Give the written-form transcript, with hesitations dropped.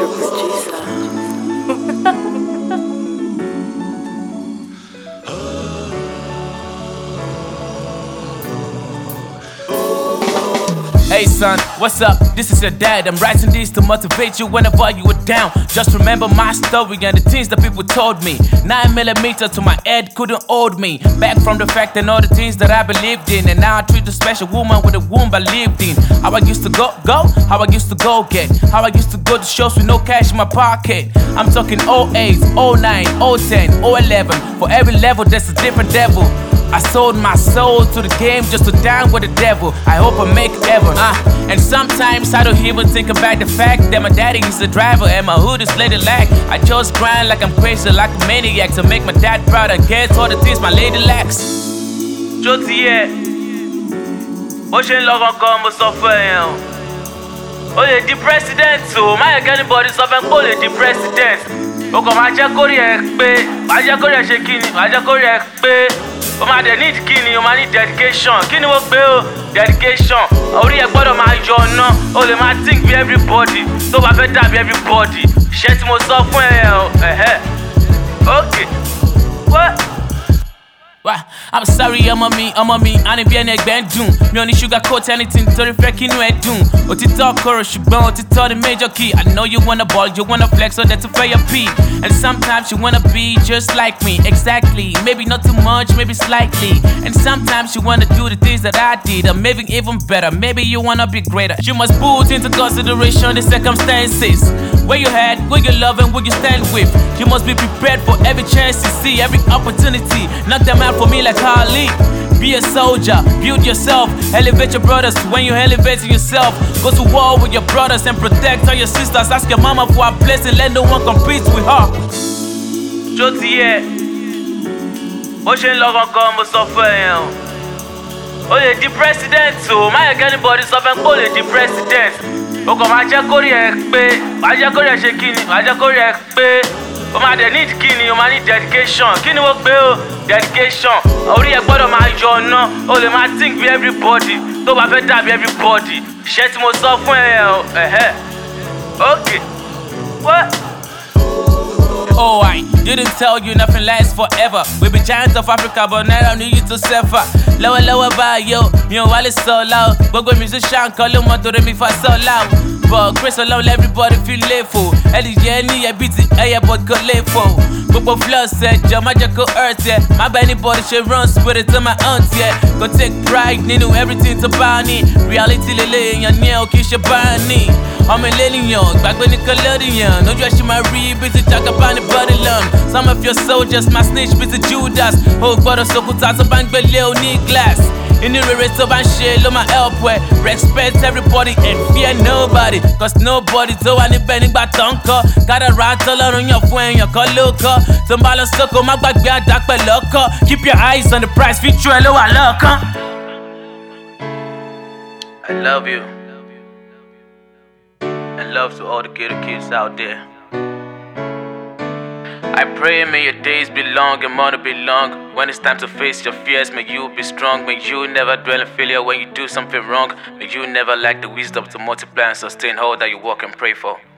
Mr. Producer. Hey son, what's up? This is your dad. I'm writing these to motivate you whenever you were down. Just remember my story and the things that people told me. 9mm to my head couldn't hold me back from the fact and all the things that I believed in. And now I treat the special woman with a womb I lived in. How I used to go, how I used to go get, how I used to go to shows with no cash in my pocket. I'm talking 08, 09, 010, 011. For every level there's a different devil. I sold my soul to the game just to dine with the devil. I hope I make heaven. And sometimes I don't even think about the fact that my daddy is a driver and my hood is lady lack. I just grind like I'm crazy, like a maniac, to make my dad proud and get all the things my lady lacks. Jotiye, bó ṣe ń lọ gangan mo sọ fún ẹ yẹn o lè di president o, má yẹ kí anybody sọ fún ẹ pé o lè di president. O kàn máa jẹ́ kórìí ẹ pé, máa jẹ́ kórìí ẹ ṣe kíni, máa jẹ́ kórìí ẹ pé. O máa dẹ̀ need kíni, o máa need dedication. Kíni wọ́n gbé o? Dedication. Orí ẹ gbọ́dọ̀ máa yọ ọ̀nà. O lè máa think bí everybody. Tó bá fẹ́ dàbí everybody. Ṣé tí mo sọ fún ẹ o? Okay. What? I'm sorry, I'm on me, I need be an egg band doom. Me only sugar coat anything to the freaking red doom. Otito chorus, you burn, Otito the major key. I know you wanna ball, you wanna flex, so that's a fair P. And sometimes you wanna be just like me, exactly. Maybe not too much, maybe slightly. And sometimes you wanna do the things that I did, or maybe even better. Maybe you wanna be greater. You must put into consideration the circumstances. Where you head, where you love, and where you stand with. You must be prepared for every chance you see, every opportunity. Knock them out for me like Ali. Be a soldier, build yourself, elevate your brothers when you elevate yourself. Go to war with your brothers and protect all your sisters. Ask your mama for a blessing, let no one compete with her. Jotiye, bó ṣe ń lọ gangan mo sọ fún ẹ yẹn o lè di president o, má yẹ kí anybody sọ fún ẹ pé o lè di president. O kàn máa jẹ́ kórìí ẹ pé, máa jẹ́ kórìí ẹ ṣe kíni, máa jẹ́ kórìí ẹ pé. O máa dẹ̀ need kíni, o máa need dedication. Kíni wọ́n gbé o? Dedication. Orí ẹ gbọ́dọ̀ máa yọ ọ̀nà. O lè máa think bí everybody. Tó bá fẹ́ dàbí everybody. Ṣé tí mo sọ fún ẹ o? Okay. What? Oh, I didn't tell you nothing lasts forever. We be giants of Africa, but now I need you to suffer. Lower by yo, me and Wale so loud. Gbogbo musician call him to me for so loud. But Chris alone, everybody feel layful. Eddie Jenny, a beat it, but go layful. Gbogbo flow set, your magical earth, yeah. My anybody should run, spit it to my aunt, yeah. Go take pride, nínú everything to bounty. Reality lele, yan ní o kì í ṣe báni. I'm a Lillian, gbàgbé Nickelodeon. No dress you my read, busy talk about the body long. Some of your soldiers, my snitch, busy Judas. Oh, gbọ́dọ̀ sókúta tó bá ń gbélé oní glass. Inú rere tó bá ń ṣe ló máa help wẹ̀. Respect everybody and fear nobody. Cause nobody tó wà níbẹ̀ nígbà tó ń kọ́. Kádàrá tọ́lọ́run yàn fún èèyàn kan ló kọ́. Tó ń bá lọ sóko má gbàgbé àdá pẹ̀lú ọkọ̀. Keep your eyes on the prize, future ẹ ló wà lọ́ọ̀kan. I love you. And love to all the ghetto kids out there. I pray may your days be long and money be long. When it's time to face your fears, may you be strong. May you never dwell in failure when you do something wrong. May you never lack the wisdom to multiply and sustain all that you work and pray for.